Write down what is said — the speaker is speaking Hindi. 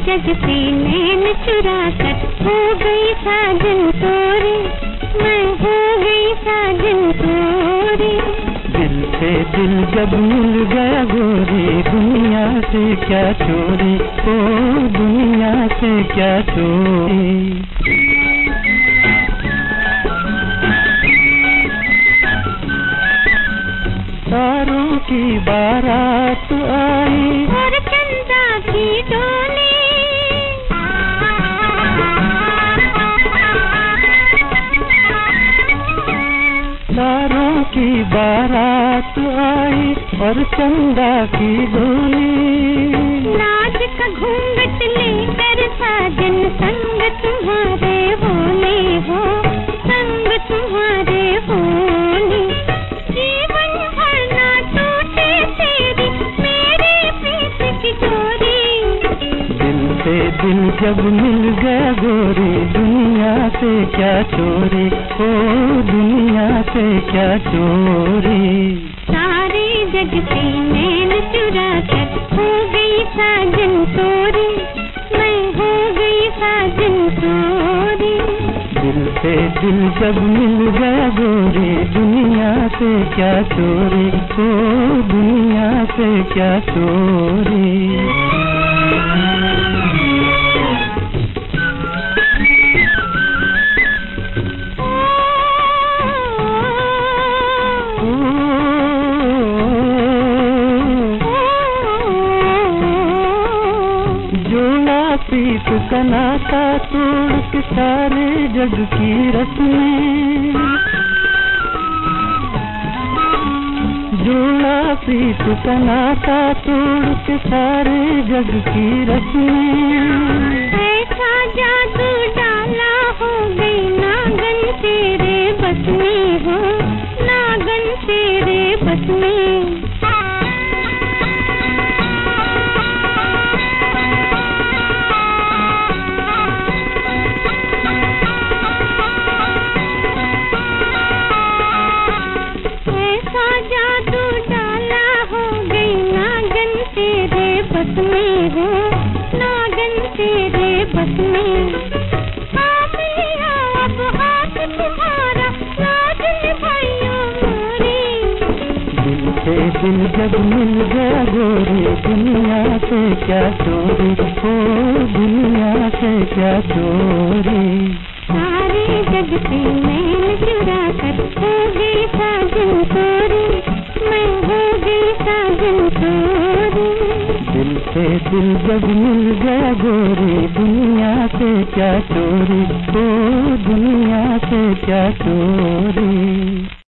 जग से नैन चुरा कर हो गई साजन तोरी, मैं हो गई साजन तोरी। दिल से दिल जब मिल गया गोरी, दुनिया से क्या चोरी, ओ दुनिया से क्या चोरी। तारों की बारात आई और चंदा की डोली, तारों की बारात आई और चंदा की डोली। लाज का घूंघट लेकर साजन संग तुम्हारे बोले हो, संग तुम्हारे बोले। जीवन भर ना टूटे तेरी मेरे प्रीत की डोरी। दिल से दिल जब मिल गया गोरी, दुनिया से क्या चोरी, ओ दुनिया से क्या चोरी। सारे जग से नैन चुरा कर हो गई साजन तोरी, मैं हो गई साजन तोरी। दिल से दिल जब मिल गया गोरी, दुनिया से क्या चोरी, ओ दुनिया से क्या चोरी। प्रीत का नाता तोड़ के सारे जग की रस्में, जोड़ा प्रीत का नाता तोड़ के सारे जग की रस्में। ऐसा जादू डाला हो गई नागन तेरे बस में हो, नागन तेरे बस में। जादू डाला हो गई नागन तेरे बस में हो, नागन तेरे बस में। आप ही आओ अब हाथ तुम्हारा राज निभाइयो मोरी। दिल से दिल जब मिल गया गोरी, दुनिया से क्या चोरी, ओ दुनिया से क्या चोरी। सारे जग से नैन चुरा कर हो गई साजन तोरी, मैं हो गई साजन तोरी। दिल से दिल जब मिल गया गोरी, दुनिया से क्या चोरी, ओ दुनिया से क्या चोरी।